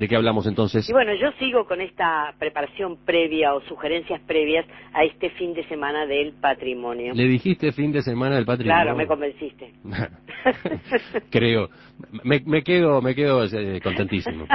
¿De qué hablamos entonces? Y bueno, yo sigo con esta preparación previa o sugerencias previas a este fin de semana del patrimonio. ¿Le dijiste fin de semana del patrimonio? Claro, me convenciste. Creo. Me quedo contentísimo.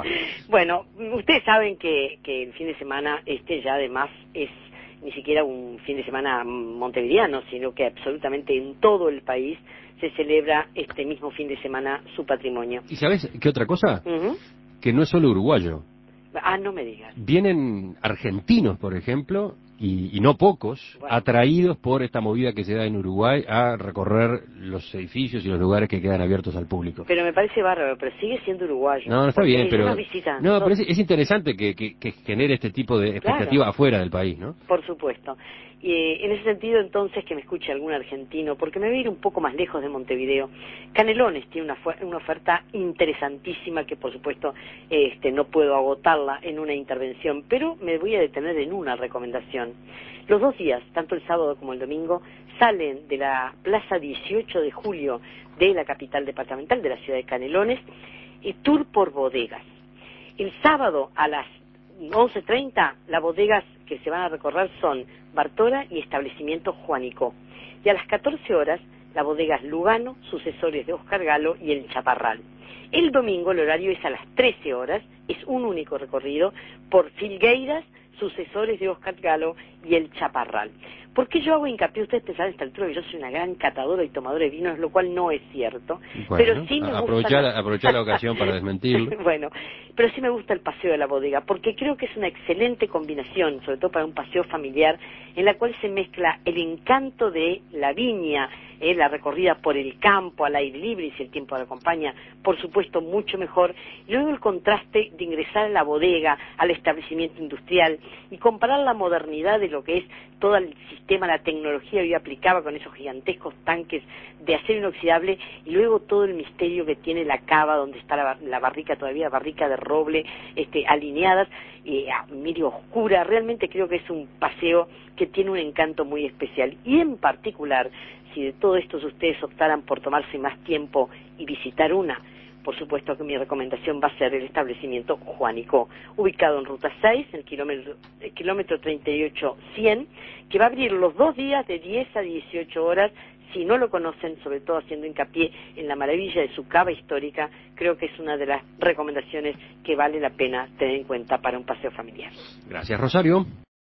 Bueno, ustedes saben que el fin de semana ya además es ni siquiera un fin de semana montevideano, sino que absolutamente en todo el país se celebra este mismo fin de semana su patrimonio. ¿Y sabes qué otra cosa? Uh-huh. Que no es solo uruguayo. Ah, no me digas. Vienen argentinos, por ejemplo, y no pocos, bueno, atraídos por esta movida que se da en Uruguay a recorrer los edificios y los lugares que quedan abiertos al público. Pero me parece bárbaro, pero sigue siendo uruguayo. No, está bien, pero no, pero es interesante que genere este tipo de expectativa, claro, afuera del país, ¿no? Por supuesto. Y en ese sentido, entonces, que me escuche algún argentino, porque me voy a ir un poco más lejos de Montevideo. Canelones tiene una oferta interesantísima que, por supuesto, no puedo agotarla en una intervención, pero me voy a detener en una recomendación. Los 2 días, tanto el sábado como el domingo, salen de la Plaza 18 de Julio de la capital departamental de la ciudad de Canelones, tour por bodegas. El sábado a las 11:30, las bodegas que se van a recorrer son Bartola y Establecimiento Juanico. Y a las 14 horas, las bodegas Lugano, sucesores de Oscar Galo y El Chaparral. El domingo el horario es a las 13 horas, es un único recorrido por Filgueiras, sucesores de Oscar Galo y El Chaparral. ¿Por qué yo hago hincapié? Ustedes pensarán a esta altura que yo soy una gran catadora y tomadora de vinos, lo cual no es cierto. Bueno, pero sí me gusta aprovechar la ocasión para desmentirlo. Bueno, pero sí me gusta el paseo de la bodega, porque creo que es una excelente combinación, sobre todo para un paseo familiar, en la cual se mezcla el encanto de la viña, la recorrida por el campo, al aire libre, y si el tiempo lo acompaña, por supuesto, mucho mejor. Y luego el contraste de ingresar a la bodega, al establecimiento industrial, y comparar la modernidad de lo que es todo el sistema, la tecnología hoy aplicada con esos gigantescos tanques de acero inoxidable, y luego todo el misterio que tiene la cava, donde está la barrica todavía, barrica de roble, alineadas, medio oscura. Realmente creo que es un paseo que tiene un encanto muy especial. Y en particular, si de todo esto ustedes optaran por tomarse más tiempo y visitar una, por supuesto que mi recomendación va a ser el establecimiento Juanico, ubicado en Ruta 6, en el kilómetro 38-100, que va a abrir los 2 días de 10 a 18 horas. Si no lo conocen, sobre todo haciendo hincapié en la maravilla de su cava histórica, creo que es una de las recomendaciones que vale la pena tener en cuenta para un paseo familiar. Gracias, Rosario.